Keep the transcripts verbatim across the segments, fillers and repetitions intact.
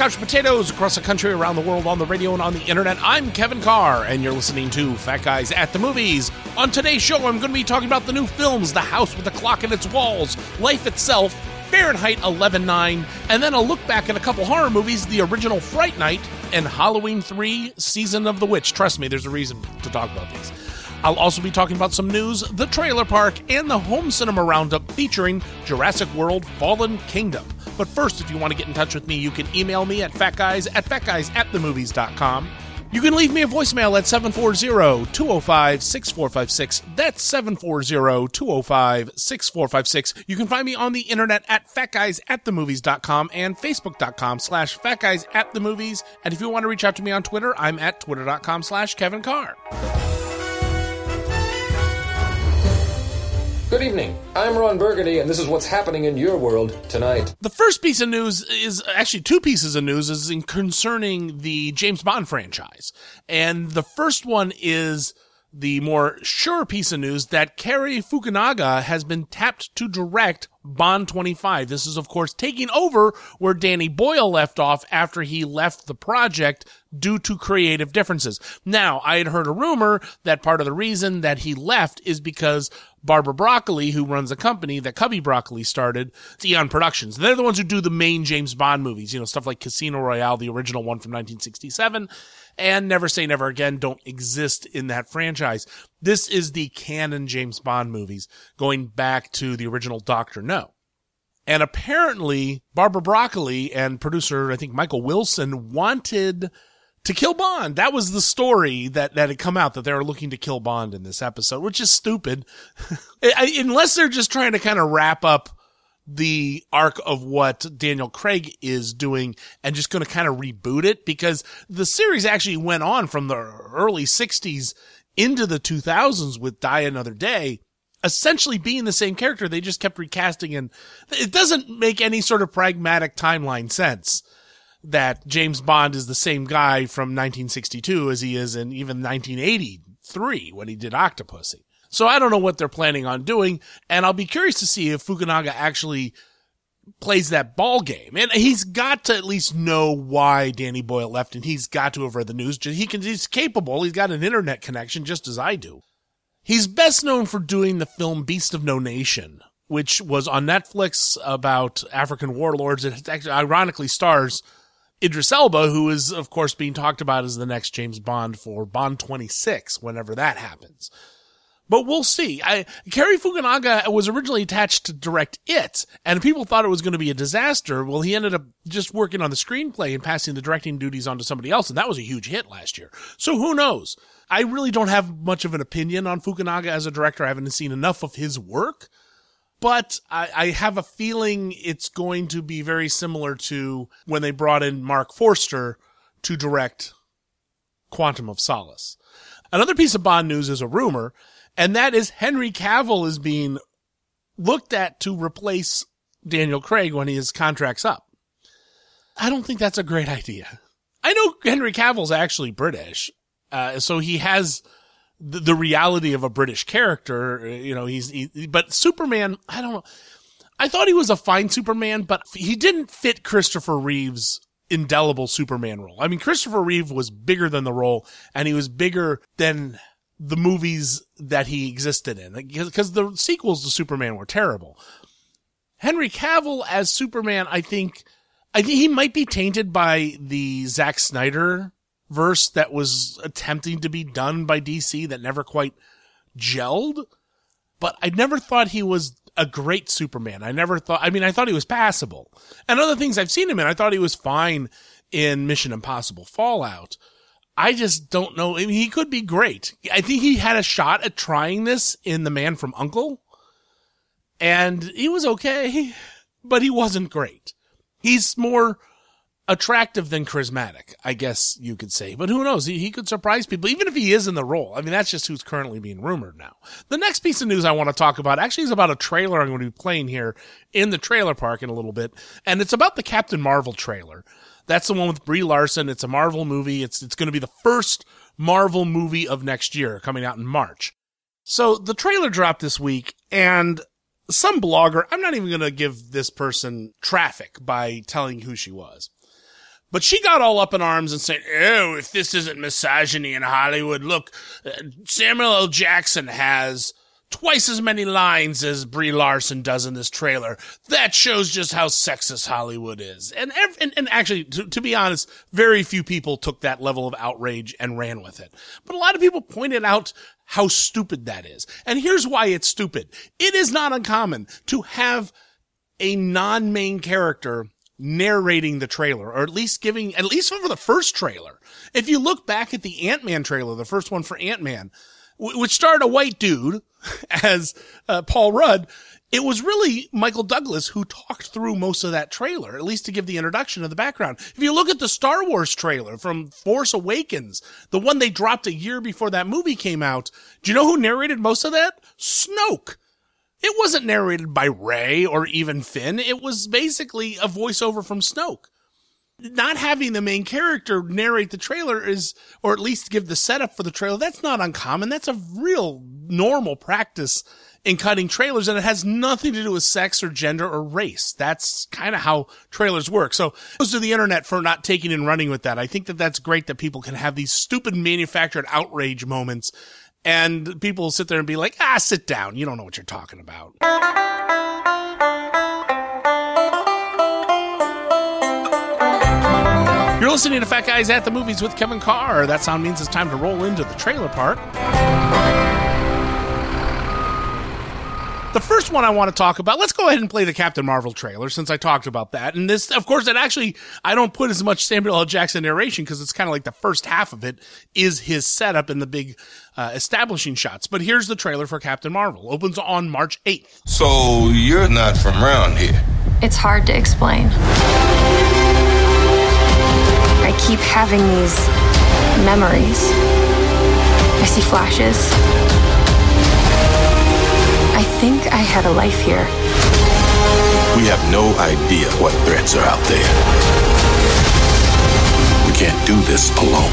couch potatoes across the country, around the world, on the radio, and on the internet. I'm Kevin Carr, and you're listening to Fat Guys at the Movies. On today's show, I'm going to be talking about the new films, The House with the Clock in Its Walls, Life Itself, Fahrenheit eleven nine, and then a look back at a couple horror movies, the original Fright Night, and Halloween three, Season of the Witch. Trust me, there's a reason to talk about these. I'll also be talking about some news, the trailer park, and the home cinema roundup featuring Jurassic World Fallen Kingdom. But first, if you want to get in touch with me, you can email me at fatguys at fatguys at themovies dot com. You can leave me a voicemail at seven four zero, two oh five, six four five six. That's seven four zero, two oh five, six four five six. You can find me on the internet at fatguys at themovies dot com and facebook.com slash fatguys at themovies. And if you want to reach out to me on Twitter, I'm at twitter.com slash Kevin Carr. Good evening. I'm Ron Burgundy, and this is what's happening in your world tonight. The first piece of news is actually two pieces of news is in concerning the James Bond franchise. And the first one is the more sure piece of news that Cary Fukunaga has been tapped to direct Bond twenty-five. This is, of course, taking over where Danny Boyle left off after he left the project due to creative differences. Now, I had heard a rumor that part of the reason that he left is because Barbara Broccoli, who runs a company that Cubby Broccoli started, it's Eon Productions. They're the ones who do the main James Bond movies, you know, stuff like Casino Royale, the original one from nineteen sixty-seven, and Never Say Never Again don't exist in that franchise. This is the canon James Bond movies, going back to the original Doctor No. And apparently, Barbara Broccoli and producer, I think, Michael Wilson wanted to kill Bond. That was the story that, that had come out, that they were looking to kill Bond in this episode, which is stupid. I, unless they're just trying to kind of wrap up the arc of what Daniel Craig is doing and just going to kind of reboot it, because the series actually went on from the early sixties into the two thousands with Die Another Day, essentially being the same character. They just kept recasting, and it doesn't make any sort of pragmatic timeline sense that James Bond is the same guy from nineteen sixty-two as he is in even nineteen eighty-three when he did Octopussy. So I don't know what they're planning on doing, and I'll be curious to see if Fukunaga actually plays that ball game. And he's got to at least know why Danny Boyle left, and he's got to have read the news. He can, he's capable. He's got an internet connection just as I do. He's best known for doing the film Beast of No Nation, which was on Netflix about African warlords. It actually ironically stars Idris Elba, who is, of course, being talked about as the next James Bond for Bond twenty-six, whenever that happens. But we'll see. I, Cary Fukunaga was originally attached to direct it, and people thought it was going to be a disaster. Well, he ended up just working on the screenplay and passing the directing duties on to somebody else, and that was a huge hit last year. So who knows? I really don't have much of an opinion on Fukunaga as a director. I haven't seen enough of his work, but I, I have a feeling it's going to be very similar to when they brought in Mark Forster to direct Quantum of Solace. Another piece of Bond news is a rumor, and that is Henry Cavill is being looked at to replace Daniel Craig when his contract's up. I don't think that's a great idea. I know Henry Cavill's actually British, uh, so he has the, the reality of a British character. You know, he's, he, but Superman, I don't know. I thought he was a fine Superman, but he didn't fit Christopher Reeve's indelible Superman role. I mean, Christopher Reeve was bigger than the role, and he was bigger than the movies that he existed in, because the sequels to Superman were terrible. Henry Cavill as Superman, I think, I think he might be tainted by the Zack Snyder verse that was attempting to be done by D C that never quite gelled. But I never thought he was a great Superman. I never thought, I mean, I thought he was passable. And other things I've seen him in, I thought he was fine in Mission Impossible Fallout. I just don't know. I mean, he could be great. I think he had a shot at trying this in The Man from U N C L E, and he was okay, but he wasn't great. He's more attractive than charismatic, I guess you could say. But who knows? He, he could surprise people, even if he is in the role. I mean, that's just who's currently being rumored now. The next piece of news I want to talk about actually is about a trailer I'm going to be playing here in the trailer park in a little bit, and it's about the Captain Marvel trailer. That's the one with Brie Larson. It's a Marvel movie. It's it's going to be the first Marvel movie of next year, coming out in March. So the trailer dropped this week, and some blogger, I'm not even going to give this person traffic by telling who she was, But she got all up in arms and said, oh, if this isn't misogyny in Hollywood, look, uh, Samuel L. Jackson has twice as many lines as Brie Larson does in this trailer. That shows just how sexist Hollywood is. And ev- and, and actually, to, to be honest, very few people took that level of outrage and ran with it. But a lot of people pointed out how stupid that is. And here's why it's stupid. It is not uncommon to have a non-main character narrating the trailer, or at least giving, at least for the first trailer. If you look back at the Ant-Man trailer, the first one for Ant-Man, w- which starred a white dude as uh, Paul Rudd, it was really Michael Douglas who talked through most of that trailer, at least to give the introduction of the background. If you look at the Star Wars trailer from Force Awakens, the one they dropped a year before that movie came out, do you know who narrated most of that? Snoke. It wasn't narrated by Rey or even Finn. It was basically a voiceover from Snoke. Not having the main character narrate the trailer is, or at least give the setup for the trailer, that's not uncommon. That's a real normal practice in cutting trailers, and it has nothing to do with sex or gender or race. That's kind of how trailers work. So, kudos to the internet for not taking and running with that. I think that that's great that people can have these stupid manufactured outrage moments, and people will sit there and be like, ah, sit down. You don't know what you're talking about. You're listening to Fat Guys at the Movies with Kevin Carr. That sound means it's time to roll into the trailer park. The first one I want to talk about, let's go ahead and play the Captain Marvel trailer since I talked about that. And this, of course, it actually, I don't put as much Samuel L. Jackson narration because it's kind of like the first half of it is his setup and the big uh, establishing shots. But here's the trailer for Captain Marvel. Opens on March eighth. So you're not from around here? It's hard to explain. I keep having these memories. I see flashes. I think I had a life here. We have no idea what threats are out there. We can't do this alone.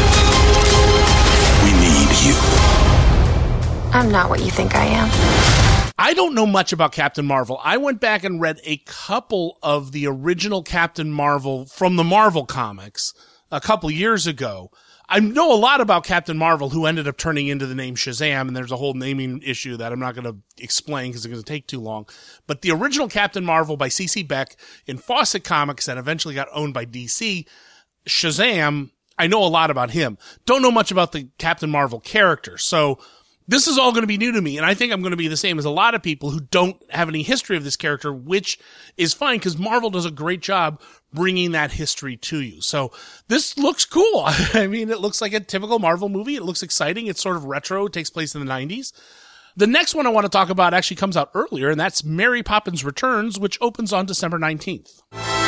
We need you. I'm not what you think I am. I don't know much about Captain Marvel. I went back and read a couple of the original Captain Marvel from the Marvel comics a couple years ago. I know a lot about Captain Marvel, who ended up turning into the name Shazam, and there's a whole naming issue that I'm not going to explain because it's going to take too long. But the original Captain Marvel by C C Beck in Fawcett Comics that eventually got owned by D C, Shazam, I know a lot about him. Don't know much about the Captain Marvel character. So this is all going to be new to me, and I think I'm going to be the same as a lot of people who don't have any history of this character, which is fine because Marvel does a great job bringing that history to you. So this looks cool. I mean, it looks like a typical Marvel movie. It looks exciting. It's sort of retro. It takes place in the nineties. The next one I want to talk about actually comes out earlier, and that's Mary Poppins Returns, which opens on December nineteenth.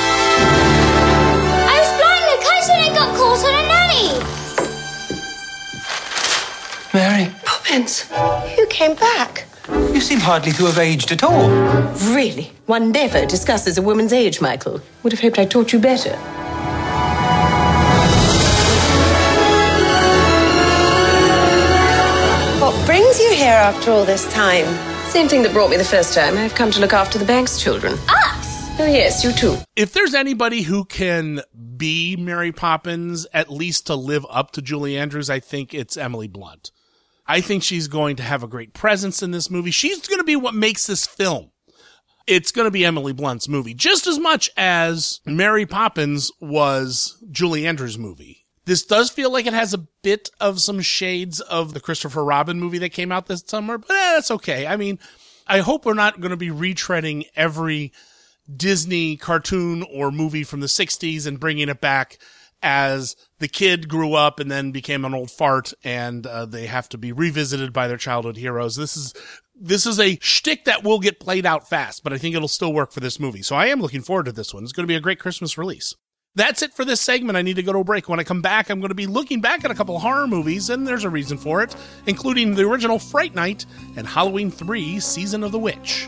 I was blowing the kite and I got caught on a nanny. Mary, Poppins, you came back. you seem hardly to have aged at all. Really? One never discusses a woman's age, Michael. Would have hoped I taught you better. What brings you here after all this time? Same thing that brought me the first time. I've come to look after the Banks children. Us? Oh, yes, you too. If there's anybody who can be Mary Poppins, at least to live up to Julie Andrews, I think it's Emily Blunt. I think she's going to have a great presence in this movie. She's going to be what makes this film. It's going to be Emily Blunt's movie, just as much as Mary Poppins was Julie Andrews' movie. This does feel like it has a bit of some shades of the Christopher Robin movie that came out this summer, but eh, that's okay. I mean, I hope we're not going to be retreading every Disney cartoon or movie from the sixties and bringing it back as the kid grew up and then became an old fart and uh, they have to be revisited by their childhood heroes. This is this is a shtick that will get played out fast, but I think it'll still work for this movie. So I am looking forward to this one. It's going to be a great Christmas release. That's it for this segment. I need to go to a break. When I come back, I'm going to be looking back at a couple of horror movies, and there's a reason for it, including the original Fright Night and Halloween three, Season of the Witch.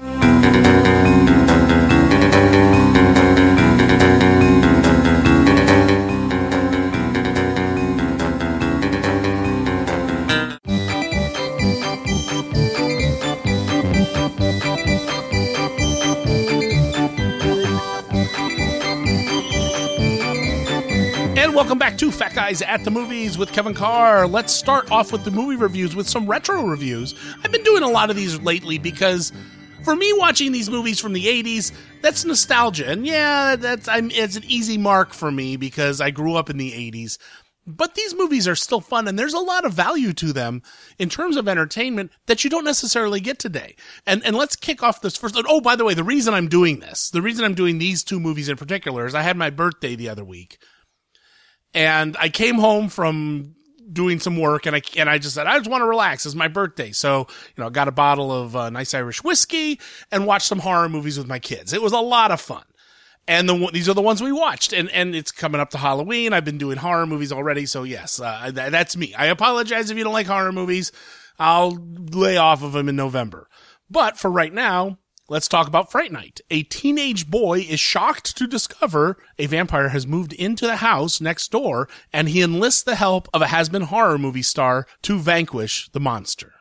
Welcome back to Fat Guys at the Movies with Kevin Carr. Let's start off with the movie reviews with some retro reviews. I've been doing a lot of these lately because for me, watching these movies from the eighties, that's nostalgia. And yeah, that's I'm, it's an easy mark for me because I grew up in the eighties. But these movies are still fun, and there's a lot of value to them in terms of entertainment that you don't necessarily get today. And and let's kick off this first. Oh, by the way, the reason I'm doing this, the reason I'm doing these two movies in particular is I had my birthday the other week. And I came home from doing some work, and I and I just said, I just want to relax. It's my birthday. So, you know, I got a bottle of uh, nice Irish whiskey and watched some horror movies with my kids. It was a lot of fun. And the, these are the ones we watched. And, and it's coming up to Halloween. I've been doing horror movies already. So, yes, uh, th- that's me. I apologize if you don't like horror movies. I'll lay off of them in November. But for right now, let's talk about Fright Night. A teenage boy is shocked to discover a vampire has moved into the house next door, and he enlists the help of a has-been horror movie star to vanquish the monster.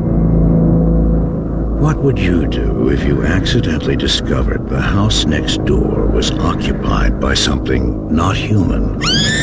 What would you do if you accidentally discovered the house next door was occupied by something not human?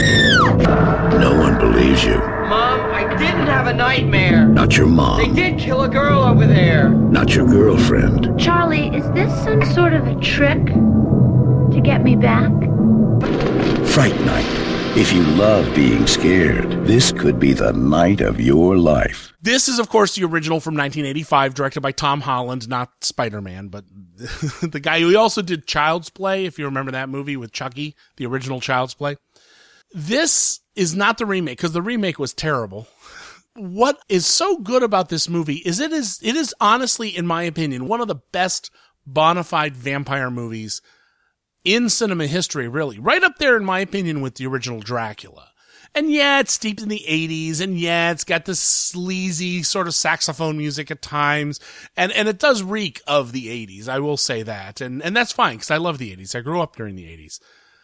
No one believes you. Mom, I didn't have a nightmare. Not your mom. They did kill a girl over there. Not your girlfriend. Charlie, is this some sort of a trick to get me back? Fright Night. If you love being scared, this could be the night of your life. This is, of course, the original from nineteen eighty-five, directed by Tom Holland, not Spider-Man, but the guy who also did Child's Play, if you remember that movie with Chucky, the original Child's Play. This is not the remake, because the remake was terrible. What is so good about this movie is it is it is honestly, in my opinion, one of the best bona fide vampire movies in cinema history, really. Right up there, in my opinion, with the original Dracula. And yeah, it's steeped in the eighties, and yeah, it's got this sleazy sort of saxophone music at times, and, and it does reek of the eighties, I will say that, and, and that's fine, because I love the eighties. I grew up during the eighties.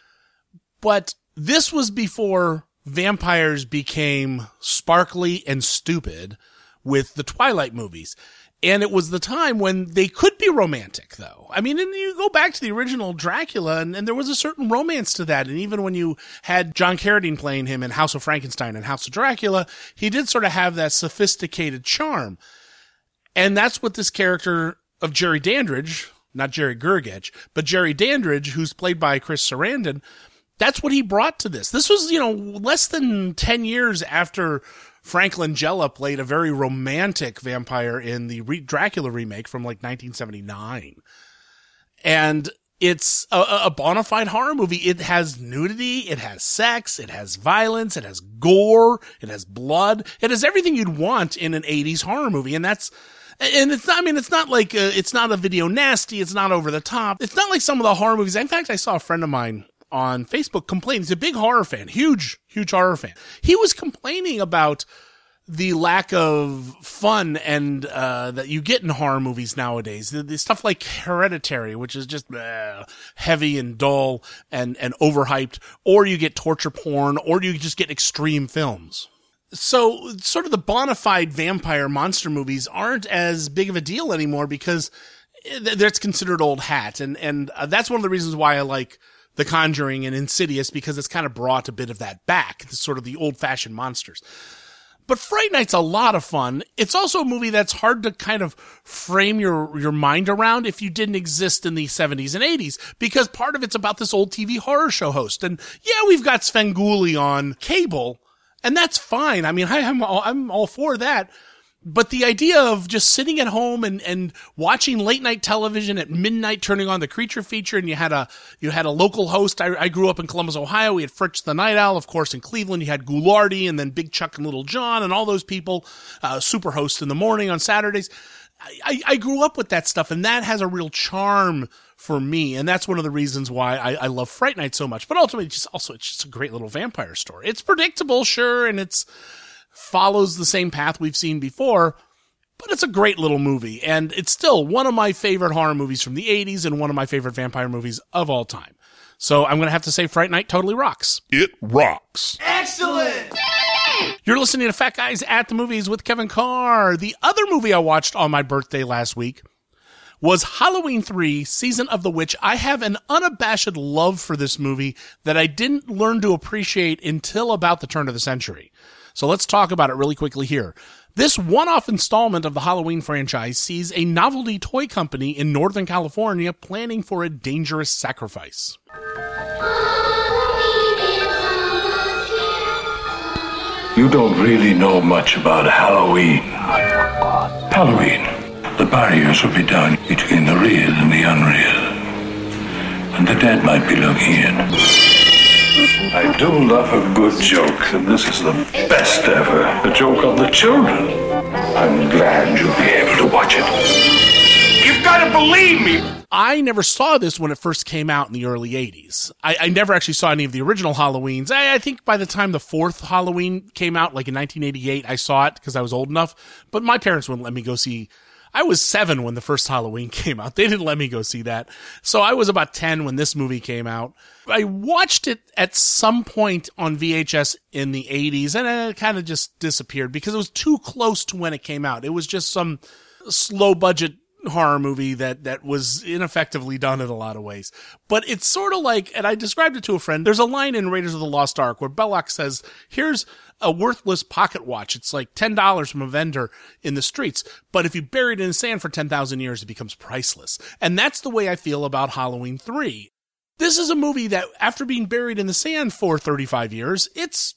But this was before vampires became sparkly and stupid with the Twilight movies. And it was the time when they could be romantic, though. I mean, and you go back to the original Dracula, and, and there was a certain romance to that. And even when you had John Carradine playing him in House of Frankenstein and House of Dracula, he did sort of have that sophisticated charm. And that's what this character of Jerry Dandridge, not Jerry Gergich, but Jerry Dandridge, who's played by Chris Sarandon, that's what he brought to this. This was, you know, less than ten years after Frank Langella played a very romantic vampire in the re- Dracula remake from like nineteen seventy-nine. And it's a, a bona fide horror movie. It has nudity, it has sex, it has violence, it has gore, it has blood. It has everything you'd want in an eighties horror movie. And that's, and it's not, I mean, it's not like, a, it's not a video nasty, it's not over the top. It's not like some of the horror movies. In fact, I saw a friend of mine on Facebook complain. He's a big horror fan, huge, huge horror fan. He was complaining about the lack of fun and uh that you get in horror movies nowadays. The, the stuff like Hereditary, which is just uh, heavy and dull and and overhyped, or you get torture porn, or you just get extreme films. So sort of the bona fide vampire monster movies aren't as big of a deal anymore because that's considered old hat, and and uh, that's one of the reasons why I like The Conjuring and Insidious, because it's kind of brought a bit of that back, the sort of the old-fashioned monsters. But Fright Night's a lot of fun. It's also a movie that's hard to kind of frame your, your mind around if you didn't exist in the seventies and eighties, because part of it's about this old T V horror show host. And yeah, we've got Svengoolie on cable, and that's fine. I mean, I, I'm all, I'm all for that. But the idea of just sitting at home and, and watching late night television at midnight, turning on the Creature Feature, and you had a, you had a local host. I, I grew up in Columbus, Ohio. We had Fritz the Night Owl. Of course, in Cleveland, you had Ghoulardi and then Big Chuck and Little John and all those people, uh, super hosts in the morning on Saturdays. I, I grew up with that stuff, and that has a real charm for me. And that's one of the reasons why I, I love Fright Night so much. But ultimately, just also, it's just a great little vampire story. It's predictable, sure, and it's, follows the same path we've seen before, but it's a great little movie, and it's still one of my favorite horror movies from the eighties and one of my favorite vampire movies of all time. So I'm going to have to say Fright Night totally rocks. It rocks. Excellent! You're listening to Fat Guys at the Movies with Kevin Carr. The other movie I watched on my birthday last week was Halloween three, Season of the Witch. I have an unabashed love for this movie that I didn't learn to appreciate until about the turn of the century. So let's talk about it really quickly here. This one-off installment of the Halloween franchise sees a novelty toy company in Northern California planning for a dangerous sacrifice. You don't really know much about Halloween. Halloween. The barriers will be down between the real and the unreal. And the dead might be looking in. I do love a good joke, and this is the best ever. A joke on the children. I'm glad you'll be able to watch it. You've got to believe me! I never saw this when it first came out in the early eighties. I, I never actually saw any of the original Halloweens. I, I think by the time the fourth Halloween came out, like in nineteen eighty-eight, I saw it because I was old enough. But my parents wouldn't let me go see... I was seven when the first Halloween came out. They didn't let me go see that. So I was about ten when this movie came out. I watched it at some point on V H S in the eighties, and it kind of just disappeared because it was too close to when it came out. It was just some slow budget horror movie that, that was ineffectively done in a lot of ways. But it's sort of like, and I described it to a friend, there's a line in Raiders of the Lost Ark where Belloc says, here's a worthless pocket watch. It's like ten dollars from a vendor in the streets. But if you bury it in the sand for ten thousand years, it becomes priceless. And that's the way I feel about Halloween three. This is a movie that, after being buried in the sand for thirty-five years, it's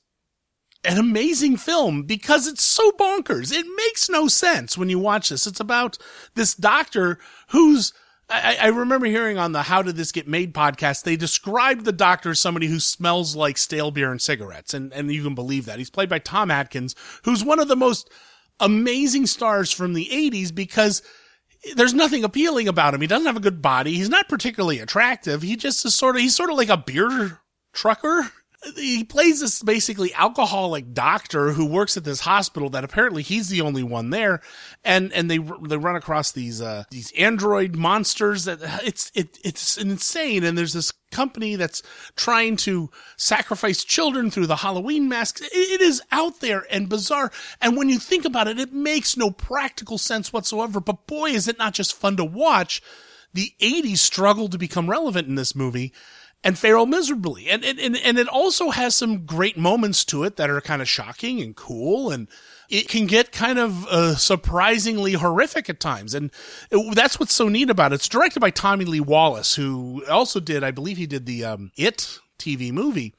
an amazing film because it's so bonkers. It makes no sense when you watch this. It's about this doctor who's, I, I remember hearing on the How Did This Get Made podcast, they described the doctor as somebody who smells like stale beer and cigarettes. And, and you can believe that. He's played by Tom Atkins, who's one of the most amazing stars from the eighties because there's nothing appealing about him. He doesn't have a good body. He's not particularly attractive. He just is sort of, he's sort of like a beer trucker. He plays this basically alcoholic doctor who works at this hospital that apparently he's the only one there. And, and they, they run across these, uh, these android monsters that it's, it, it's insane. And there's this company that's trying to sacrifice children through the Halloween masks. It, it is out there and bizarre. And when you think about it, it makes no practical sense whatsoever. But boy, is it not just fun to watch. The eighties struggled to become relevant in this movie and fail miserably. And, and, and it also has some great moments to it that are kind of shocking and cool. And it can get kind of uh, surprisingly horrific at times. And it, that's what's so neat about it. It's directed by Tommy Lee Wallace, who also did, I believe he did the um, It T V movie.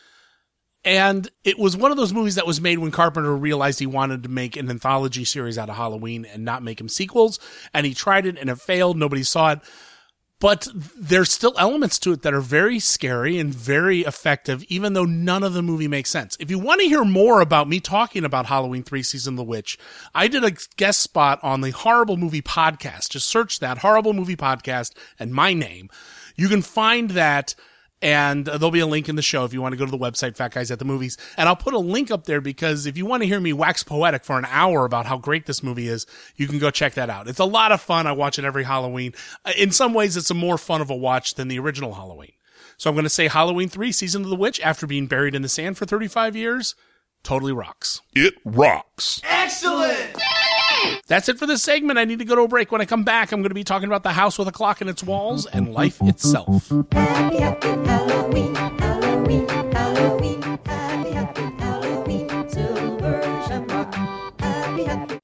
And it was one of those movies that was made when Carpenter realized he wanted to make an anthology series out of Halloween and not make him sequels. And he tried it and it failed. Nobody saw it. But there's still elements to it that are very scary and very effective, even though none of the movie makes sense. If you want to hear more about me talking about Halloween three Season of the Witch, I did a guest spot on the Horrible Movie Podcast. Just search that, Horrible Movie Podcast, and my name. You can find that, and there'll be a link in the show if you want to go to the website, Fat Guys at the Movies. And I'll put a link up there because if you want to hear me wax poetic for an hour about how great this movie is, you can go check that out. It's a lot of fun. I watch it every Halloween. In some ways, it's a more fun of a watch than the original Halloween. So I'm going to say Halloween three, Season of the Witch, after being buried in the sand for thirty-five years, totally rocks. It rocks. Excellent! That's it for this segment. I need to go to a break. When I come back, I'm going to be talking about the house with a clock in its walls and life itself. Happy, happy Halloween, Halloween, Halloween, happy, happy Halloween, Silver Shamrock, happy, happy.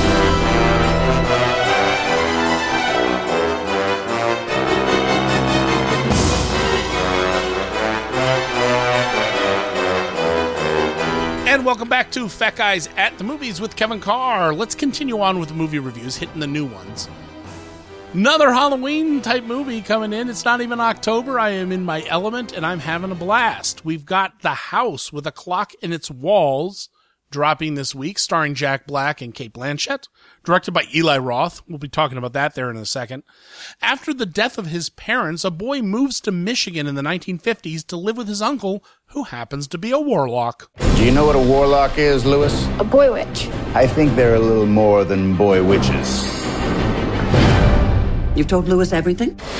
And welcome back to Fat Guys at the Movies with Kevin Carr. Let's continue on with the movie reviews, hitting the new ones. Another Halloween-type movie coming in. It's not even October. I am in my element, and I'm having a blast. We've got The House with a Clock in Its Walls dropping this week, starring Jack Black and Cate Blanchett, directed by Eli Roth. We'll be talking about that there in a second. After the death of his parents, a boy moves to Michigan in the nineteen fifties to live with his uncle, who happens to be a warlock. Do you know what a warlock is, Lewis? A boy witch. I think they're a little more than boy witches. You've told Lewis everything? Do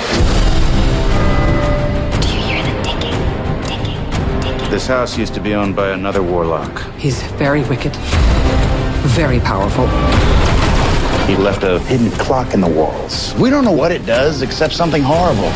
you hear them ticking? Ticking, ticking. This house used to be owned by another warlock. He's very wicked, very powerful. He left a hidden clock in the walls. We don't know what it does, except something horrible.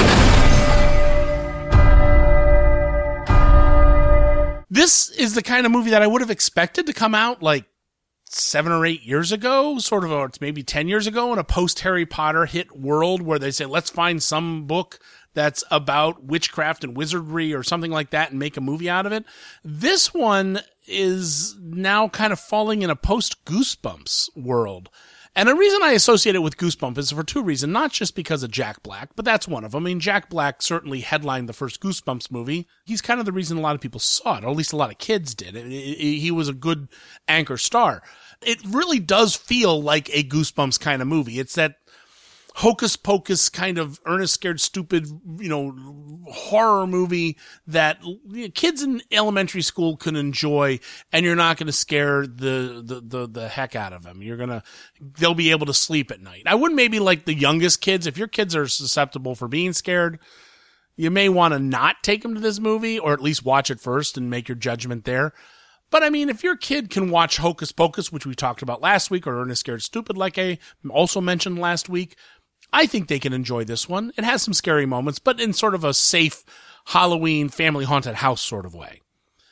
This is the kind of movie that I would have expected to come out like seven or eight years ago, sort of, or it's maybe ten years ago in a post-Harry Potter hit world where they say, let's find some book that's about witchcraft and wizardry or something like that and make a movie out of it. This one is now kind of falling in a post-Goosebumps world. And the reason I associate it with Goosebumps is for two reasons, not just because of Jack Black, but that's one of them. I mean, Jack Black certainly headlined the first Goosebumps movie. He's kind of the reason a lot of people saw it, or at least a lot of kids did. It, it, it, he was a good anchor star. It really does feel like a Goosebumps kind of movie. It's that hocus pocus kind of Ernest Scared Stupid, you know, horror movie that you know, kids in elementary school can enjoy, and you're not going to scare the, the, the, the heck out of them. You're going to, they'll be able to sleep at night. I wouldn't maybe like the youngest kids. If your kids are susceptible for being scared, you may want to not take them to this movie, or at least watch it first and make your judgment there. But I mean, if your kid can watch Hocus Pocus, which we talked about last week, or Ernest Scared Stupid, like I also mentioned last week, I think they can enjoy this one. It has some scary moments, but in sort of a safe Halloween family haunted house sort of way.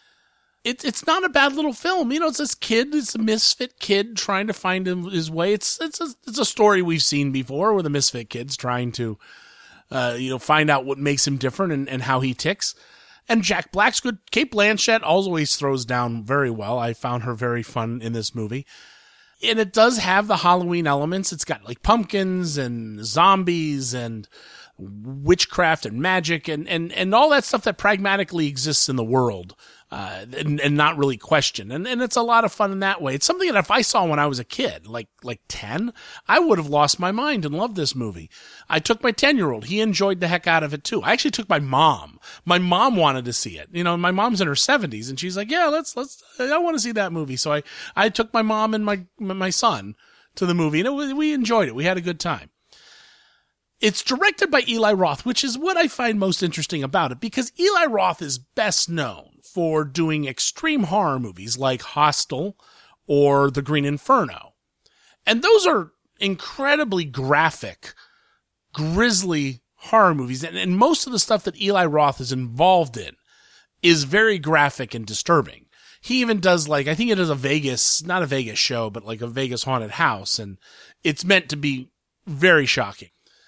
It, it's not a bad little film. You know, it's this kid, it's a misfit kid trying to find his way. It's, it's a, it's a story we've seen before where the misfit kid's trying to, uh, you know, find out what makes him different and, and how he ticks. And Jack Black's good. Cate Blanchett always throws down very well. I found her very fun in this movie. And it does have the Halloween elements. It's got like pumpkins and zombies and witchcraft and magic and, and, and all that stuff that pragmatically exists in the world, uh, and, and not really questioned. And, and it's a lot of fun in that way. It's something that if I saw when I was a kid, like, like ten, I would have lost my mind and loved this movie. I took my ten year old. He enjoyed the heck out of it too. I actually took my mom. My mom wanted to see it. You know, my mom's in her seventies and she's like, yeah, let's, let's, I want to see that movie. So I, I took my mom and my, my son to the movie and it was, we enjoyed it. We had a good time. It's directed by Eli Roth, which is what I find most interesting about it, because Eli Roth is best known for doing extreme horror movies like Hostel or The Green Inferno. And those are incredibly graphic, grisly horror movies. And, and most of the stuff that Eli Roth is involved in is very graphic and disturbing. He even does like, I think it is a Vegas, not a Vegas show, but like a Vegas haunted house. And it's meant to be very shocking.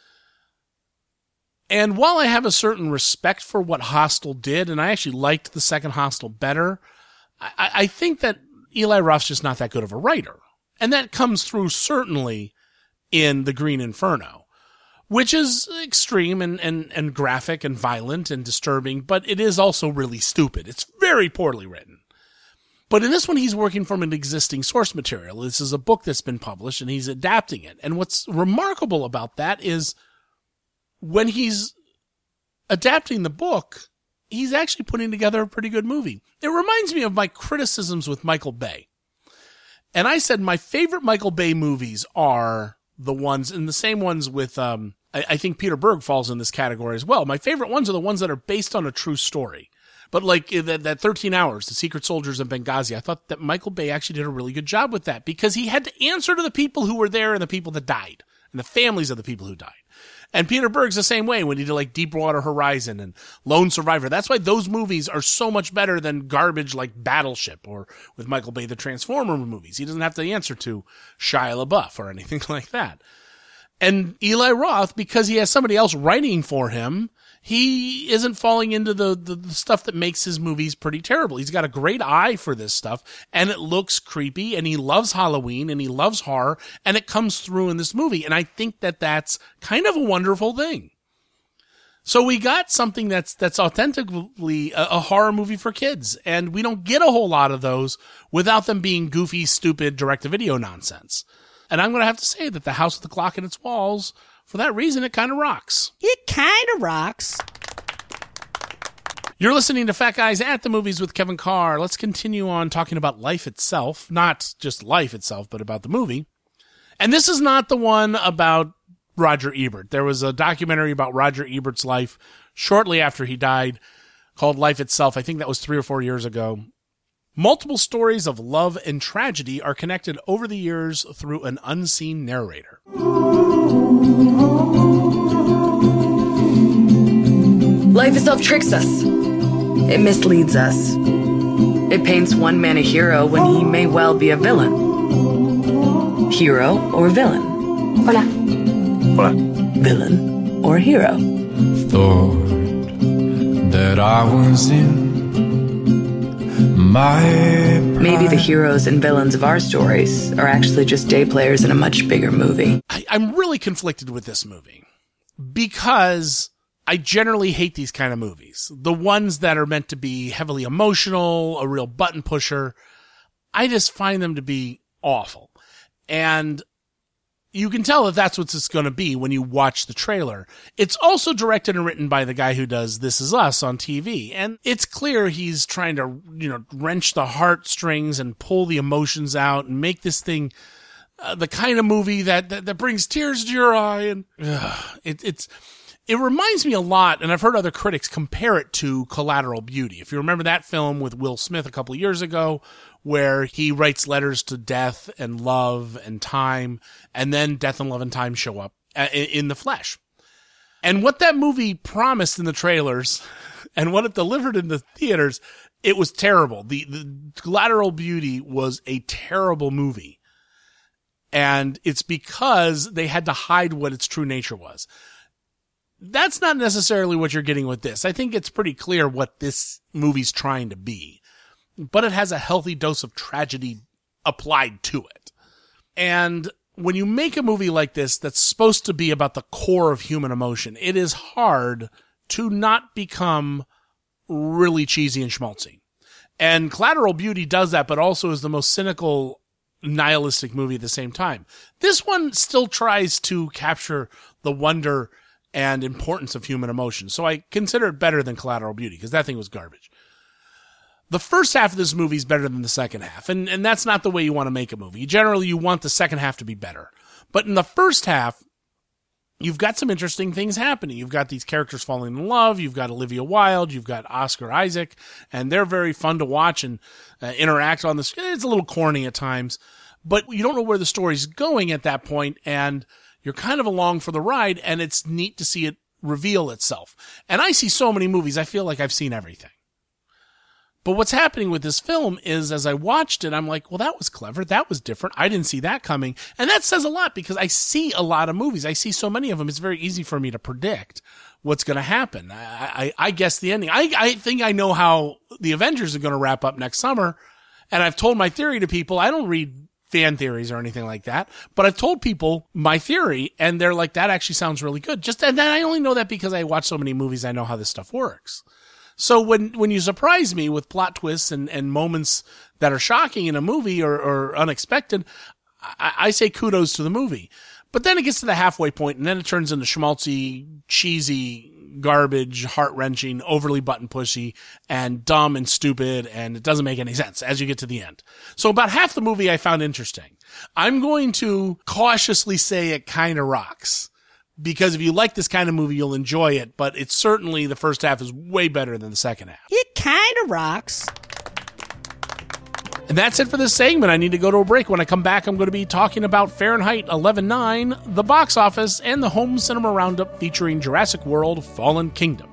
And while I have a certain respect for what Hostel did, and I actually liked the second Hostel better, I, I think that Eli Roth's just not that good of a writer. And that comes through certainly in The Green Inferno, which is extreme and, and, and graphic and violent and disturbing, but it is also really stupid. It's very poorly written. But in this one, he's working from an existing source material. This is a book that's been published, and he's adapting it. And what's remarkable about that is when he's adapting the book, he's actually putting together a pretty good movie. It reminds me of my criticisms with Michael Bay. And I said my favorite Michael Bay movies are the ones, and the same ones with, um, I, I think Peter Berg falls in this category as well. My favorite ones are the ones that are based on a true story. But like that, that thirteen hours, The Secret Soldiers of Benghazi, I thought that Michael Bay actually did a really good job with that because he had to answer to the people who were there and the people that died and the families of the people who died. And Peter Berg's the same way when he did like Deepwater Horizon and Lone Survivor. That's why those movies are so much better than garbage like Battleship or with Michael Bay, the Transformer movies. He doesn't have to answer to Shia LaBeouf or anything like that. And Eli Roth, because he has somebody else writing for him, he isn't falling into the, the, the stuff that makes his movies pretty terrible. He's got a great eye for this stuff, and it looks creepy, and he loves Halloween, and he loves horror, and it comes through in this movie. And I think that that's kind of a wonderful thing. So we got something that's that's authentically a, a horror movie for kids, and we don't get a whole lot of those without them being goofy, stupid, direct-to-video nonsense. And I'm going to have to say that The House with the Clock in Its Walls, for that reason, it kind of rocks. It kind of rocks. You're listening to Fat Guys at the Movies with Kevin Carr. Let's continue on talking about life itself. Not just life itself, but about the movie. And this is not the one about Roger Ebert. There was a documentary about Roger Ebert's life shortly after he died called Life Itself. I think that was three or four years ago. Multiple stories of love and tragedy are connected over the years through an unseen narrator. Life itself tricks us. It misleads us. It paints one man a hero when he may well be a villain. Hero or villain? Hola. Hola. Villain or hero? Thought that I was in my pride. Maybe the heroes and villains of our stories are actually just day players in a much bigger movie. I, I'm really conflicted with this movie because I generally hate these kind of movies. The ones that are meant to be heavily emotional, a real button pusher. I just find them to be awful. And you can tell that that's what it's going to be when you watch the trailer. It's also directed and written by the guy who does This Is Us on T V. And it's clear he's trying to, you know, wrench the heartstrings and pull the emotions out and make this thing uh, the kind of movie that, that, that brings tears to your eye. And uh, it, it's, it reminds me a lot, and I've heard other critics compare it to Collateral Beauty. If you remember that film with Will Smith a couple of years ago, where he writes letters to death and love and time, and then death and love and time show up in the flesh. And what that movie promised in the trailers and what it delivered in the theaters, it was terrible. The, the Collateral Beauty was a terrible movie. And it's because they had to hide what its true nature was. That's not necessarily what you're getting with this. I think it's pretty clear what this movie's trying to be. But it has a healthy dose of tragedy applied to it. And when you make a movie like this that's supposed to be about the core of human emotion, it is hard to not become really cheesy and schmaltzy. And Collateral Beauty does that, but also is the most cynical, nihilistic movie at the same time. This one still tries to capture the wonder and importance of human emotion. So I consider it better than Collateral Beauty, because that thing was garbage. The first half of this movie is better than the second half, and, and that's not the way you want to make a movie. Generally, you want the second half to be better. But in the first half, you've got some interesting things happening. You've got these characters falling in love. You've got Olivia Wilde. You've got Oscar Isaac, and they're very fun to watch and uh, interact on the screen. It's a little corny at times, but you don't know where the story's going at that point, and you're kind of along for the ride, and it's neat to see it reveal itself. And I see so many movies, I feel like I've seen everything. But what's happening with this film is, as I watched it, I'm like, well, that was clever. That was different. I didn't see that coming. And that says a lot, because I see a lot of movies. I see so many of them. It's very easy for me to predict what's going to happen. I, I, I guess the ending. I, I think I know how the Avengers are going to wrap up next summer. And I've told my theory to people. I don't read fan theories or anything like that, but I've told people my theory, and they're like, that actually sounds really good. Just, and then I only know that because I watch so many movies. I know how this stuff works. So when, when you surprise me with plot twists and, and moments that are shocking in a movie or, or unexpected, I, I say kudos to the movie. But then it gets to the halfway point, and then it turns into schmaltzy, cheesy, garbage, heart-wrenching, overly button-pushy, and dumb and stupid, and it doesn't make any sense as you get to the end. So about half the movie I found interesting. I'm going to cautiously say it kind of rocks. Because if you like this kind of movie, you'll enjoy it. But it's certainly, the first half is way better than the second half. It kind of rocks. And that's it for this segment. I need to go to a break. When I come back, I'm going to be talking about Fahrenheit eleven nine, the box office, and the home cinema roundup featuring Jurassic World Fallen Kingdom.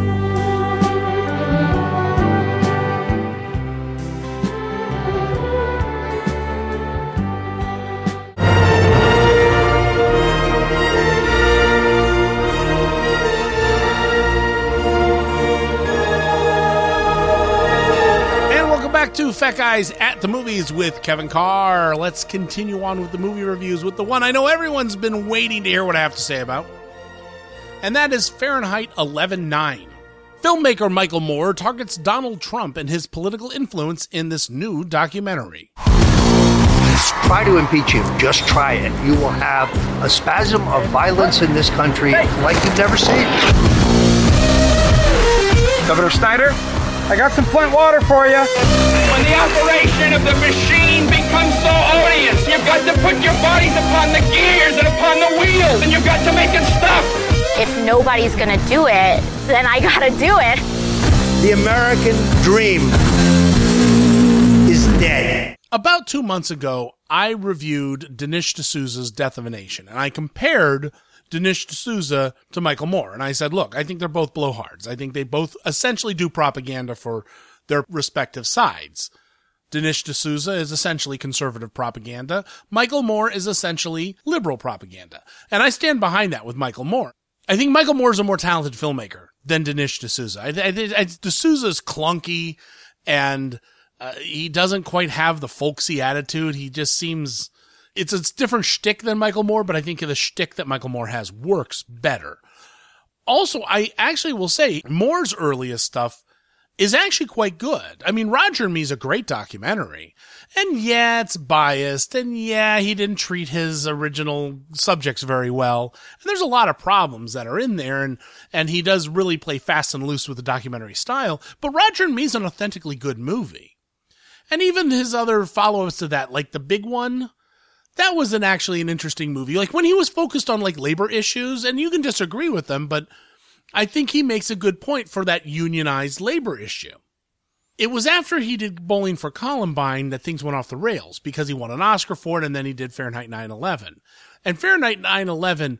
To Fat Guys at the Movies with Kevin Carr. Let's continue on with the movie reviews with the one I know everyone's been waiting to hear what I have to say about. And that is Fahrenheit eleven nine. Filmmaker Michael Moore targets Donald Trump and his political influence in this new documentary. Try to impeach him. Just try it. You will have a spasm of violence in this country like you've never seen. Governor Snyder, I got some Flint water for you. When the operation of the machine becomes so odious, you've got to put your bodies upon the gears and upon the wheels, and you've got to make it stop. If nobody's gonna do it, then I gotta do it. The American dream. dead. About two months ago, I reviewed Dinesh D'Souza's Death of a Nation, and I compared Dinesh D'Souza to Michael Moore. And I said, look, I think they're both blowhards. I think they both essentially do propaganda for their respective sides. Dinesh D'Souza is essentially conservative propaganda. Michael Moore is essentially liberal propaganda. And I stand behind that with Michael Moore. I think Michael Moore is a more talented filmmaker than Dinesh D'Souza. I, I, I, D'Souza's clunky, and uh, he doesn't quite have the folksy attitude. He just seems... It's a different shtick than Michael Moore, but I think the shtick that Michael Moore has works better. Also, I actually will say Moore's earliest stuff is actually quite good. I mean, Roger and Me is a great documentary. And yeah, it's biased. And yeah, he didn't treat his original subjects very well. And there's a lot of problems that are in there. And, and he does really play fast and loose with the documentary style. But Roger and Me is an authentically good movie. And even his other follow-ups to that, like The Big One, that was an actually an interesting movie. Like when he was focused on like labor issues, and you can disagree with them, but I think he makes a good point for that unionized labor issue. It was after he did Bowling for Columbine that things went off the rails because he won an Oscar for it, and then he did Fahrenheit nine eleven. And Fahrenheit nine eleven,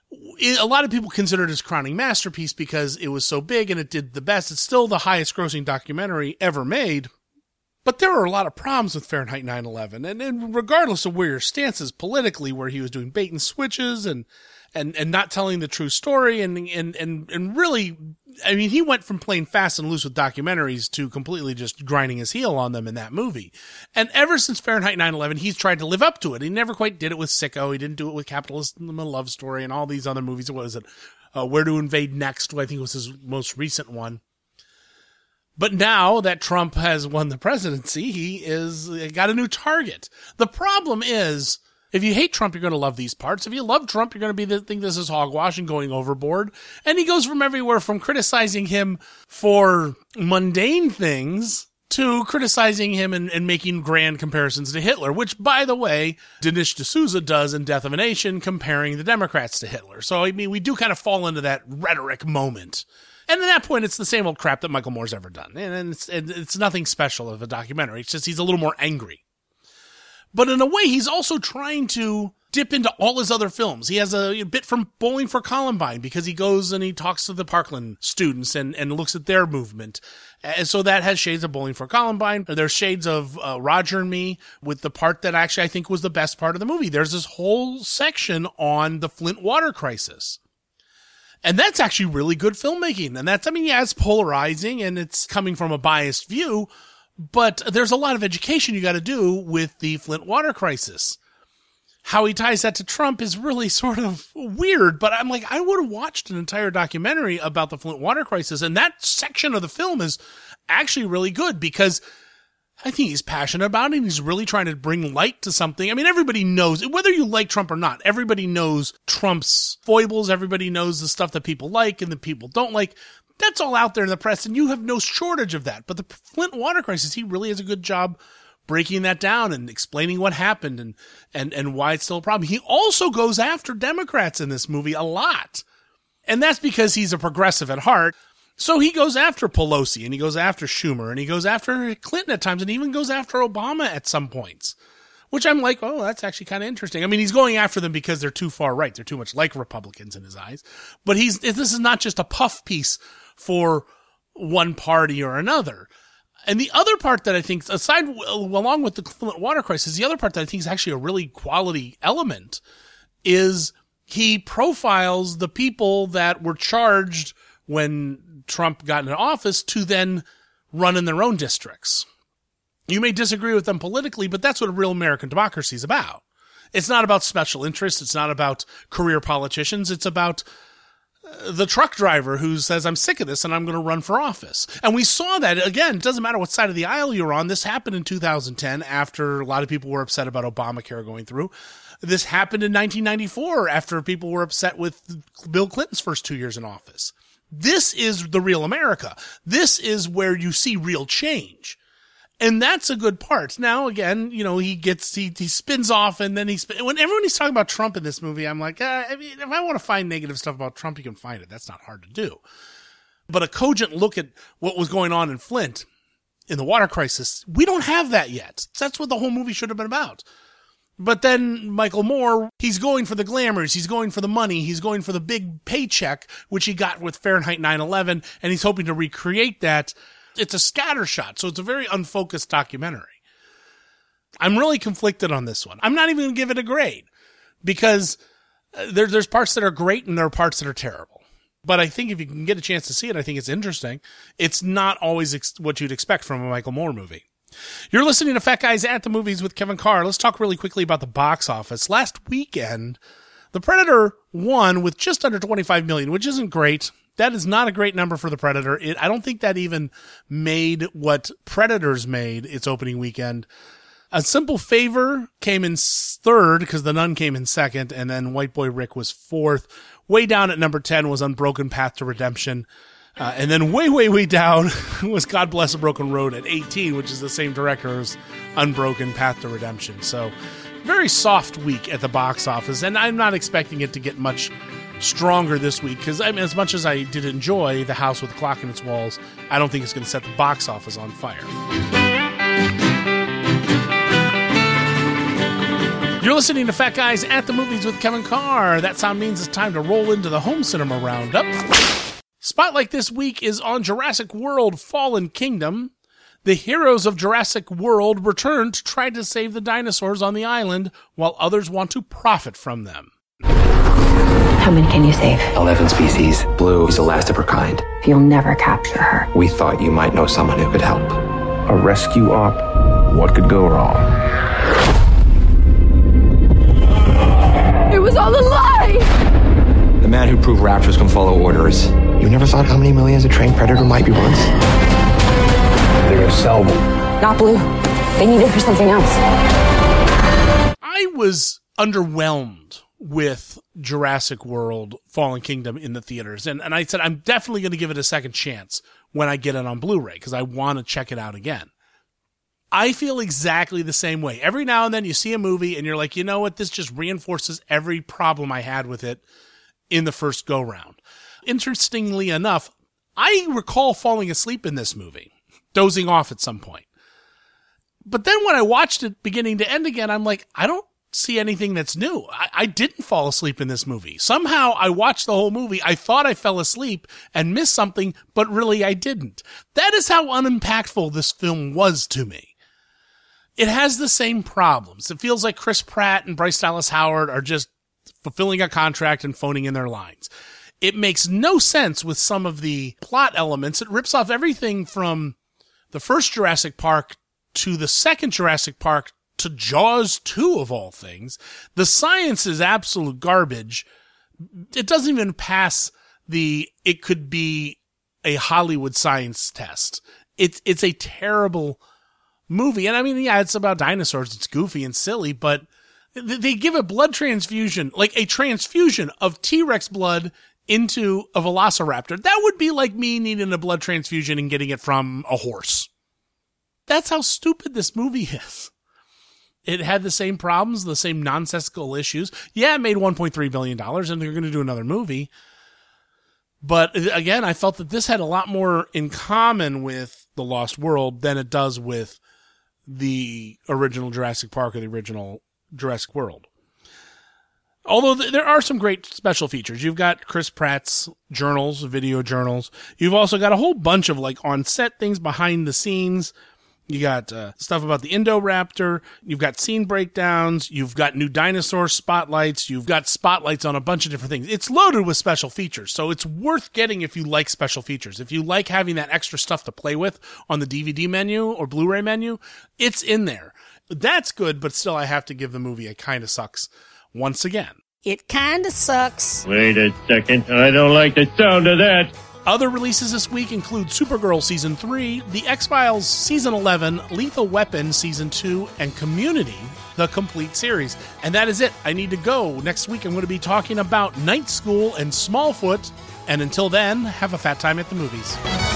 a lot of people consider it his crowning masterpiece because it was so big and it did the best. It's still the highest grossing documentary ever made. But there are a lot of problems with Fahrenheit nine eleven, and, and regardless of where your stance is politically, where he was doing bait and switches and and and not telling the true story, and and and and really, I mean, he went from playing fast and loose with documentaries to completely just grinding his heel on them in that movie. And ever since Fahrenheit nine eleven, he's tried to live up to it. He never quite did it with Sicko. He didn't do it with Capitalism, A Love Story, and all these other movies. What was it? Uh, Where to Invade Next, I think was his most recent one. But now that Trump has won the presidency, he is got a new target. The problem is, if you hate Trump, you're going to love these parts. If you love Trump, you're going to be the, think this is hogwash and going overboard. And he goes from everywhere from criticizing him for mundane things to criticizing him and, and making grand comparisons to Hitler, which, by the way, Dinesh D'Souza does in Death of a Nation, comparing the Democrats to Hitler. So, I mean, we do kind of fall into that rhetoric moment. And at that point, it's the same old crap that Michael Moore's ever done. And it's, it's nothing special of a documentary. It's just he's a little more angry. But in a way, he's also trying to dip into all his other films. He has a bit from Bowling for Columbine because he goes and he talks to the Parkland students and, and looks at their movement. And so that has shades of Bowling for Columbine. There's shades of uh, Roger and Me with the part that actually I think was the best part of the movie. There's this whole section on the Flint water crisis. And that's actually really good filmmaking. And that's, I mean, yeah, it's polarizing and it's coming from a biased view, but there's a lot of education you got to do with the Flint water crisis. How he ties that to Trump is really sort of weird, but I'm like, I would have watched an entire documentary about the Flint water crisis. And that section of the film is actually really good because I think he's passionate about it and he's really trying to bring light to something. I mean, everybody knows, whether you like Trump or not, everybody knows Trump's foibles. Everybody knows the stuff that people like and that people don't like. That's all out there in the press, and you have no shortage of that. But the Flint water crisis, he really has a good job breaking that down and explaining what happened and, and, and why it's still a problem. He also goes after Democrats in this movie a lot. And that's because he's a progressive at heart. So he goes after Pelosi, and he goes after Schumer, and he goes after Clinton at times, and even goes after Obama at some points, which I'm like, oh, that's actually kind of interesting. I mean, he's going after them because they're too far right. They're too much like Republicans in his eyes. But he's this is not just a puff piece for one party or another. And the other part that I think, aside, along with the Flint water crisis, the other part that I think is actually a really quality element is he profiles the people that were charged when Trump got into office to then run in their own districts. You may disagree with them politically, but that's what a real American democracy is about. It's not about special interests. It's not about career politicians. It's about the truck driver who says, I'm sick of this and I'm going to run for office. And we saw that, again, it doesn't matter what side of the aisle you're on. This happened in two thousand ten after a lot of people were upset about Obamacare going through. This happened in nineteen ninety-four after people were upset with Bill Clinton's first two years in office. This is the real America. This is where you see real change. And that's a good part. Now, again, you know, he gets, he, he spins off and then he, spin, when everyone is talking about Trump in this movie, I'm like, uh, I mean, if I want to find negative stuff about Trump, you can find it. That's not hard to do. But a cogent look at what was going on in Flint in the water crisis. We don't have that yet. That's what the whole movie should have been about. But then Michael Moore, he's going for the glamours, he's going for the money, he's going for the big paycheck, which he got with Fahrenheit nine eleven, and he's hoping to recreate that. It's a scattershot, so it's a very unfocused documentary. I'm really conflicted on this one. I'm not even going to give it a grade, because there, there's parts that are great and there are parts that are terrible. But I think if you can get a chance to see it, I think it's interesting. It's not always ex- what you'd expect from a Michael Moore movie. You're listening to Fat Guys at the Movies with Kevin Carr. Let's talk really quickly about the box office. Last weekend, The Predator won with just under twenty-five million dollars, which isn't great. That is not a great number for The Predator. It, I don't think that even made what Predators made its opening weekend. A Simple Favor came in third because The Nun came in second, and then White Boy Rick was fourth. Way down at number ten was Unbroken Path to Redemption. Uh, and then way, way, way down was God Bless a Broken Road at eighteen, which is the same director as Unbroken Path to Redemption. So very soft week at the box office, and I'm not expecting it to get much stronger this week because, I mean, as much as I did enjoy The House with a Clock in Its Walls, I don't think it's going to set the box office on fire. You're listening to Fat Guys at the Movies with Kevin Carr. That sound means it's time to roll into the home cinema roundup. Spotlight this week is on Jurassic World Fallen Kingdom. The heroes of Jurassic World return to try to save the dinosaurs on the island, while others want to profit from them. How many can you save? Eleven species. Blue is the last of her kind. You'll never capture her. We thought you might know someone who could help. A rescue op? What could go wrong? It was all a lie! The man who proved raptors can follow orders. You never thought how many millions a trained predator might be once? They're gonna sell them. Not Blue. They need it for something else. I was underwhelmed with Jurassic World Fallen Kingdom in the theaters. And, and I said, I'm definitely going to give it a second chance when I get it on Blu-ray because I want to check it out again. I feel exactly the same way. Every now and then you see a movie and you're like, you know what? This just reinforces every problem I had with it in the first go-round. Interestingly enough, I recall falling asleep in this movie, dozing off at some point. But then when I watched it beginning to end again, I'm like, I don't see anything that's new. I, I didn't fall asleep in this movie. Somehow I watched the whole movie. I thought I fell asleep and missed something, but really I didn't. That is how unimpactful this film was to me. It has the same problems. It feels like Chris Pratt and Bryce Dallas Howard are just fulfilling a contract and phoning in their lines. It makes no sense with some of the plot elements. It rips off everything from the first Jurassic Park to the second Jurassic Park to Jaws two of all things. The science is absolute garbage. It doesn't even pass the, it could be a Hollywood science test. It's, it's a terrible movie. And I mean, yeah, it's about dinosaurs. It's goofy and silly, but they give a blood transfusion, like a transfusion of T-Rex blood into a velociraptor. That would be like me needing a blood transfusion and getting it from a horse. That's how stupid this movie is. It had the same problems, the same nonsensical issues. Yeah, it made one point three billion dollars and they're going to do another movie. But again, I felt that this had a lot more in common with The Lost World than it does with the original Jurassic Park or the original Jurassic World. Although th- there are some great special features. You've got Chris Pratt's journals, video journals. You've also got a whole bunch of like on-set things behind the scenes. You got uh, stuff about the Indoraptor. You've got scene breakdowns. You've got new dinosaur spotlights. You've got spotlights on a bunch of different things. It's loaded with special features, so it's worth getting if you like special features. If you like having that extra stuff to play with on the D V D menu or Blu-ray menu, it's in there. That's good, but still I have to give the movie a kinda sucks once again. It kinda sucks. Wait a second. I don't like the sound of that. Other releases this week include Supergirl Season three, The X-Files Season eleven, Lethal Weapon Season two, and Community, the complete series. And that is it. I need to go. Next week I'm going to be talking about Night School and Smallfoot. And until then, have a fat time at the movies.